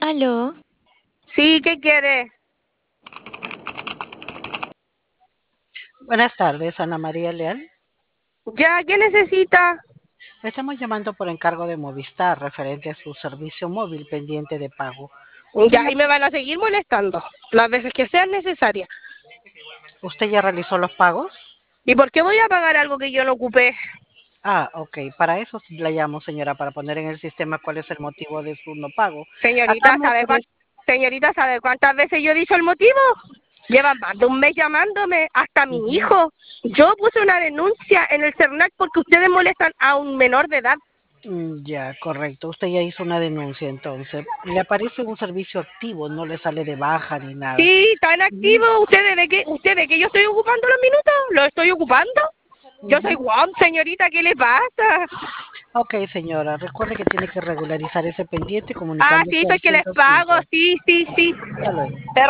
Aló, Sí, ¿qué quiere? Buenas tardes, Ana María Leal. ¿Ya? ¿Qué necesita? Estamos llamando por encargo de Movistar referente a su servicio móvil pendiente de pago. Ya, y me van a seguir molestando las veces que sean necesarias. ¿Usted ya realizó los pagos? ¿Y por qué voy a pagar algo que yo no ocupé? Ah, ok. Para eso la llamo, señora, para poner en el sistema cuál es el motivo de su no pago. Acá Señorita, me aparece... Señorita, ¿sabe cuántas veces yo he dicho el motivo? Llevan más de un mes llamándome, hasta mi Ujú. hijo. Yo puse una denuncia en el CERNAC porque ustedes molestan a un menor de edad. Ya, correcto. Usted ya hizo una denuncia, entonces. Le aparece un servicio activo, no le sale de baja ni nada. Sí, tan Ujú, activo. ¿Usted ve que yo estoy ocupando los minutos? ¿Los estoy ocupando? Yo soy ujú. guau, señorita, ¿qué le pasa? Ok, señora, recuerde que tiene que regularizar ese pendiente Ah, comunicándose sí, al soy que les pago, 105. sí, sí, sí. Hasta luego.